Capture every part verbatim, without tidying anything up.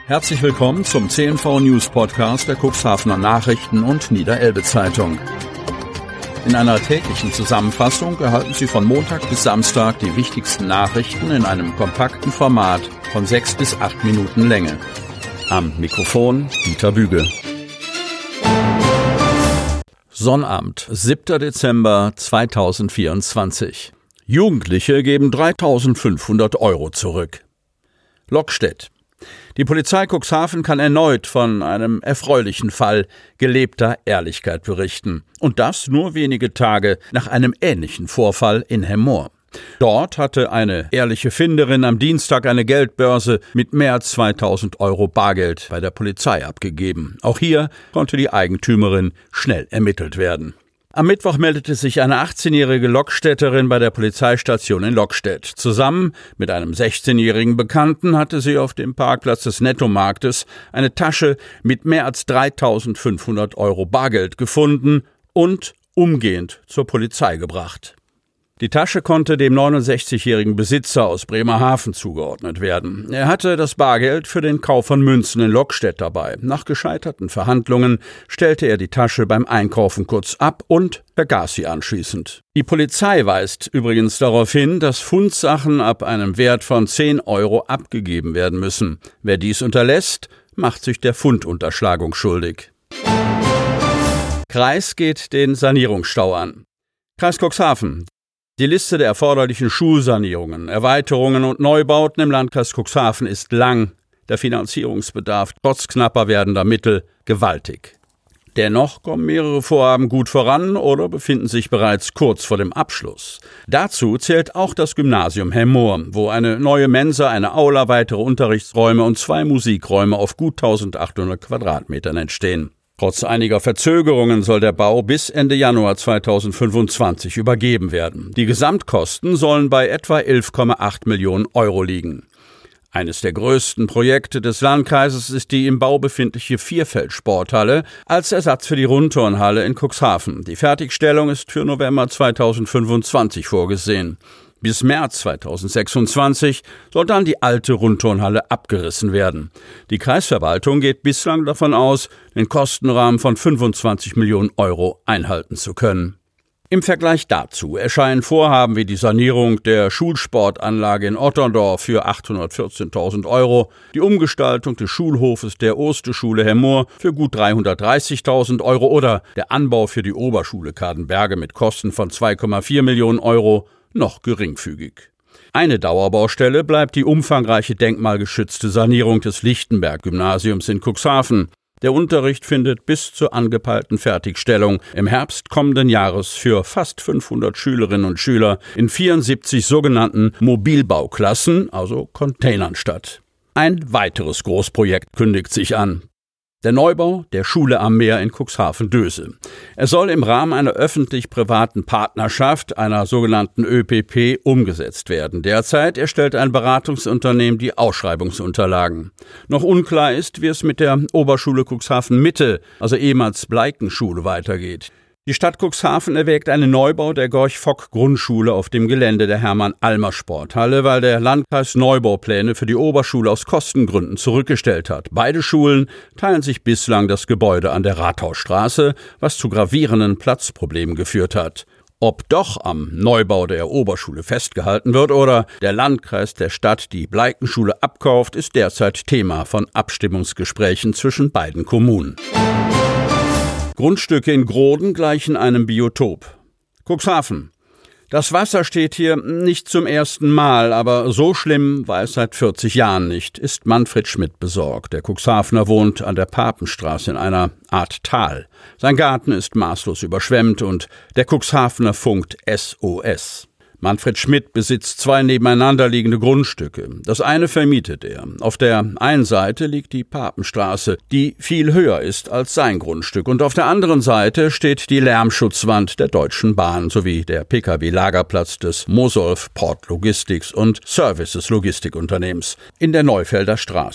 Herzlich willkommen zum C N V News Podcast der Cuxhavener Nachrichten und Niederelbe Zeitung. In einer täglichen Zusammenfassung erhalten Sie von Montag bis Samstag die wichtigsten Nachrichten in einem kompakten Format von sechs bis acht Minuten Länge. Am Mikrofon Dieter Büge. Sonnabend, siebter Dezember zweitausendvierundzwanzig. Jugendliche geben dreitausendfünfhundert Euro zurück. Lockstedt. Die Polizei Cuxhaven kann erneut von einem erfreulichen Fall gelebter Ehrlichkeit berichten. Und das nur wenige Tage nach einem ähnlichen Vorfall in Hemmoor. Dort hatte eine ehrliche Finderin am Dienstag eine Geldbörse mit mehr als zweitausend Euro Bargeld bei der Polizei abgegeben. Auch hier konnte die Eigentümerin schnell ermittelt werden. Am Mittwoch meldete sich eine achtzehnjährige Lockstädterin bei der Polizeistation in Lockstedt. Zusammen mit einem sechzehnjährigen Bekannten hatte sie auf dem Parkplatz des Nettomarktes eine Tasche mit mehr als dreitausendfünfhundert Euro Bargeld gefunden und umgehend zur Polizei gebracht. Die Tasche konnte dem neunundsechzigjährigen Besitzer aus Bremerhaven zugeordnet werden. Er hatte das Bargeld für den Kauf von Münzen in Lockstedt dabei. Nach gescheiterten Verhandlungen stellte er die Tasche beim Einkaufen kurz ab und vergaß sie anschließend. Die Polizei weist übrigens darauf hin, dass Fundsachen ab einem Wert von zehn Euro abgegeben werden müssen. Wer dies unterlässt, macht sich der Fundunterschlagung schuldig. Kreis geht den Sanierungsstau an. Kreis Cuxhaven. Die Liste der erforderlichen Schulsanierungen, Erweiterungen und Neubauten im Landkreis Cuxhaven ist lang. Der Finanzierungsbedarf trotz knapper werdender Mittel gewaltig. Dennoch kommen mehrere Vorhaben gut voran oder befinden sich bereits kurz vor dem Abschluss. Dazu zählt auch das Gymnasium Hemmoor, wo eine neue Mensa, eine Aula, weitere Unterrichtsräume und zwei Musikräume auf gut eintausendachthundert Quadratmetern entstehen. Trotz einiger Verzögerungen soll der Bau bis Ende Januar zweitausendfünfundzwanzig übergeben werden. Die Gesamtkosten sollen bei etwa elf Komma acht Millionen Euro liegen. Eines der größten Projekte des Landkreises ist die im Bau befindliche Vierfeld-Sporthalle als Ersatz für die Rundturnhalle in Cuxhaven. Die Fertigstellung ist für November zweitausendfünfundzwanzig vorgesehen. Bis März zweitausendsechsundzwanzig soll dann die alte Rundturnhalle abgerissen werden. Die Kreisverwaltung geht bislang davon aus, den Kostenrahmen von fünfundzwanzig Millionen Euro einhalten zu können. Im Vergleich dazu erscheinen Vorhaben wie die Sanierung der Schulsportanlage in Otterndorf für achthundertvierzehntausend Euro, die Umgestaltung des Schulhofes der Osterschule Hemmoor für gut dreihundertdreißigtausend Euro oder der Anbau für die Oberschule Kadenberge mit Kosten von zwei Komma vier Millionen Euro noch geringfügig. Eine Dauerbaustelle bleibt die umfangreiche denkmalgeschützte Sanierung des Lichtenberg-Gymnasiums in Cuxhaven. Der Unterricht findet bis zur angepeilten Fertigstellung im Herbst kommenden Jahres für fast fünfhundert Schülerinnen und Schüler in vierundsiebzig sogenannten Mobilbauklassen, also Containern, statt. Ein weiteres Großprojekt kündigt sich an. Der Neubau der Schule am Meer in Cuxhaven-Döse. Er soll im Rahmen einer öffentlich-privaten Partnerschaft, einer sogenannten Ö P P, umgesetzt werden. Derzeit erstellt ein Beratungsunternehmen die Ausschreibungsunterlagen. Noch unklar ist, wie es mit der Oberschule Cuxhaven Mitte, also ehemals Bleikenschule, weitergeht. Die Stadt Cuxhaven erwägt einen Neubau der Gorch-Fock-Grundschule auf dem Gelände der Hermann-Almer-Sporthalle, weil der Landkreis Neubaupläne für die Oberschule aus Kostengründen zurückgestellt hat. Beide Schulen teilen sich bislang das Gebäude an der Rathausstraße, was zu gravierenden Platzproblemen geführt hat. Ob doch am Neubau der Oberschule festgehalten wird oder der Landkreis der Stadt die Bleikenschule abkauft, ist derzeit Thema von Abstimmungsgesprächen zwischen beiden Kommunen. Grundstücke in Groden gleichen einem Biotop. Cuxhaven. Das Wasser steht hier nicht zum ersten Mal, aber so schlimm war es seit vierzig Jahren nicht, ist Manfred Schmidt besorgt. Der Cuxhavener wohnt an der Papenstraße in einer Art Tal. Sein Garten ist maßlos überschwemmt und der Cuxhavener funkt S O S. Manfred Schmidt besitzt zwei nebeneinander liegende Grundstücke. Das eine vermietet er. Auf der einen Seite liegt die Papenstraße, die viel höher ist als sein Grundstück. Und auf der anderen Seite steht die Lärmschutzwand der Deutschen Bahn sowie der P K W-Lagerplatz des Mosolf Port Logistics und Services Logistikunternehmens in der Neufelder Straße.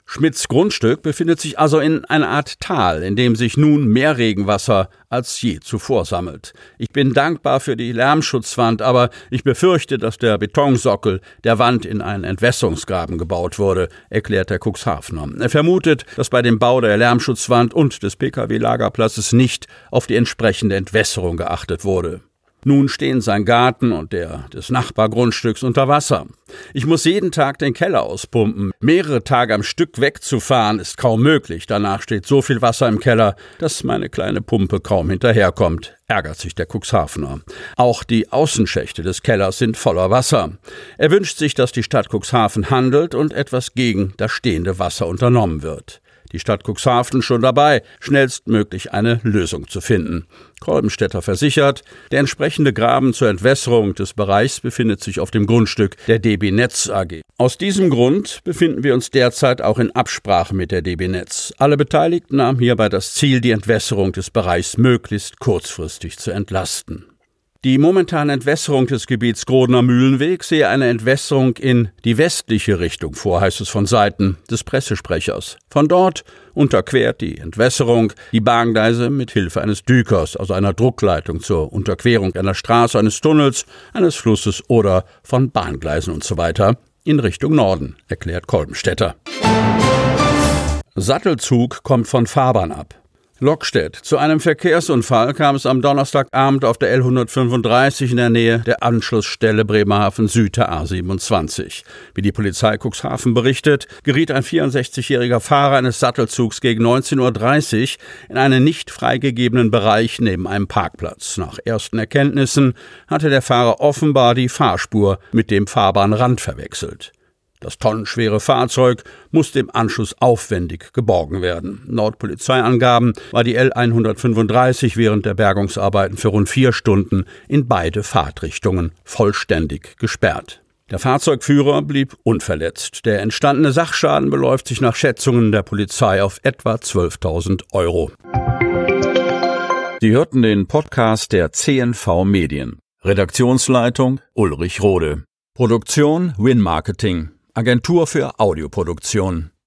Schmidts Grundstück befindet sich also in einer Art Tal, in dem sich nun mehr Regenwasser als je zuvor sammelt. Ich bin dankbar für die Lärmschutzwand, aber ich befürchte, dass der Betonsockel der Wand in einen Entwässerungsgraben gebaut wurde, erklärt der Cuxhavener. Er vermutet, dass bei dem Bau der Lärmschutzwand und des P K W-Lagerplatzes nicht auf die entsprechende Entwässerung geachtet wurde. Nun stehen sein Garten und der des Nachbargrundstücks unter Wasser. Ich muss jeden Tag den Keller auspumpen. Mehrere Tage am Stück wegzufahren ist kaum möglich. Danach steht so viel Wasser im Keller, dass meine kleine Pumpe kaum hinterherkommt, ärgert sich der Cuxhavener. Auch die Außenschächte des Kellers sind voller Wasser. Er wünscht sich, dass die Stadt Cuxhaven handelt und etwas gegen das stehende Wasser unternommen wird. Die Stadt Cuxhaven schon dabei, schnellstmöglich eine Lösung zu finden. Kolbenstädter versichert, der entsprechende Graben zur Entwässerung des Bereichs befindet sich auf dem Grundstück der D B Netz A G. Aus diesem Grund befinden wir uns derzeit auch in Absprache mit der D B Netz. Alle Beteiligten haben hierbei das Ziel, die Entwässerung des Bereichs möglichst kurzfristig zu entlasten. Die momentane Entwässerung des Gebiets Grodner Mühlenweg sehe eine Entwässerung in die westliche Richtung vor, heißt es von Seiten des Pressesprechers. Von dort unterquert die Entwässerung die Bahngleise mit Hilfe eines Dükers, also einer Druckleitung zur Unterquerung einer Straße, eines Tunnels, eines Flusses oder von Bahngleisen und so weiter in Richtung Norden, erklärt Kolbenstädter. Sattelzug kommt von Fahrbahn ab. Lockstedt. Zu einem Verkehrsunfall kam es am Donnerstagabend auf der L hundertfünfunddreißig in der Nähe der Anschlussstelle Bremerhaven Süd der A siebenundzwanzig. Wie die Polizei Cuxhaven berichtet, geriet ein vierundsechzigjähriger Fahrer eines Sattelzugs gegen neunzehn Uhr dreißig in einen nicht freigegebenen Bereich neben einem Parkplatz. Nach ersten Erkenntnissen hatte der Fahrer offenbar die Fahrspur mit dem Fahrbahnrand verwechselt. Das tonnenschwere Fahrzeug musste im Anschluss aufwendig geborgen werden. Laut Polizeiangaben war die L hundertfünfunddreißig während der Bergungsarbeiten für rund vier Stunden in beide Fahrtrichtungen vollständig gesperrt. Der Fahrzeugführer blieb unverletzt. Der entstandene Sachschaden beläuft sich nach Schätzungen der Polizei auf etwa zwölftausend Euro. Sie hörten den Podcast der C N V Medien. Redaktionsleitung Ulrich Rode. Produktion Win Marketing. Agentur für Audioproduktion.